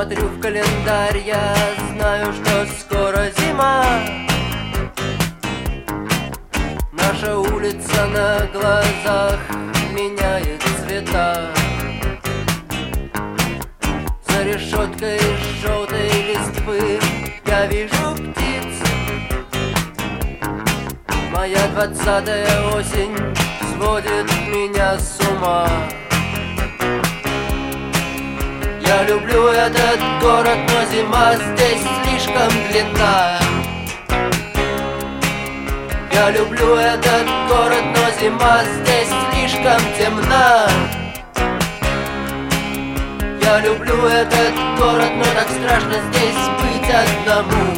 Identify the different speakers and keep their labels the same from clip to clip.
Speaker 1: Смотрю в календарь, я знаю, что скоро зима. Наша улица на глазах меняет цвета. За решеткой желтой листвы я вижу птиц. Моя 20-я осень сводит меня с ума. Я люблю этот город, но зима здесь слишком длинна. Я люблю этот город, но зима здесь слишком темна. Я люблю этот город, но так страшно здесь быть одному.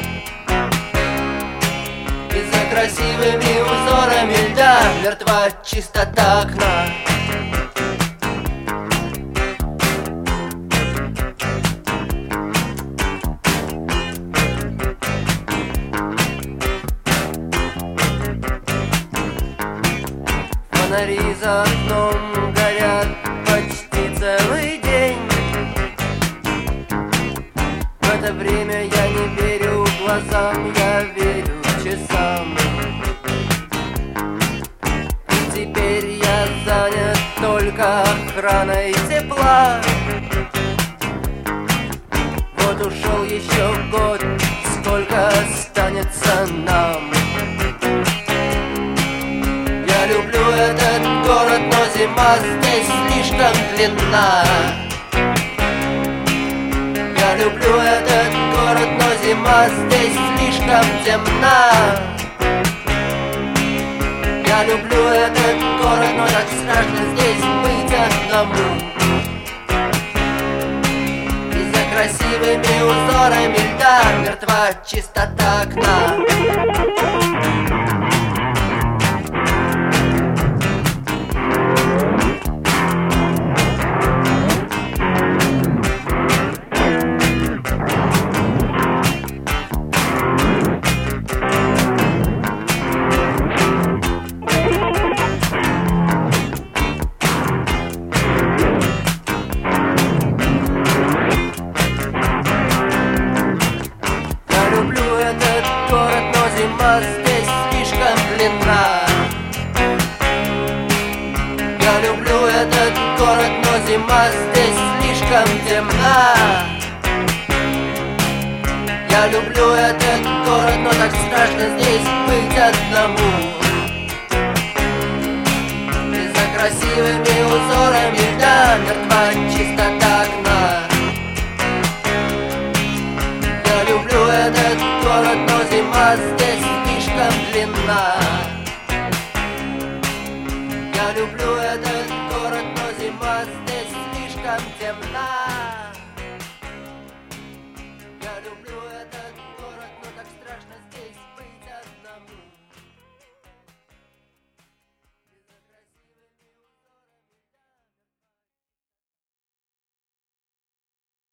Speaker 1: И за красивыми узорами льда мертва чистота окна. Фонари за окном горят почти целый день. В это время я не верю глазам, я верю часам. И теперь я занят только охраной тепла. Вот ушел еще год, сколько останется нам. Я люблю этот город, но зима здесь слишком длинна. Я люблю этот город, но зима здесь слишком темна. Я люблю этот город, но так страшно здесь быть одному. И за красивыми узорами льда мертва чистота окна. Зима здесь слишком длинна. Я люблю этот город, но зима здесь слишком темна. Я люблю этот город, но так страшно здесь быть одному. И за красивыми узорами льда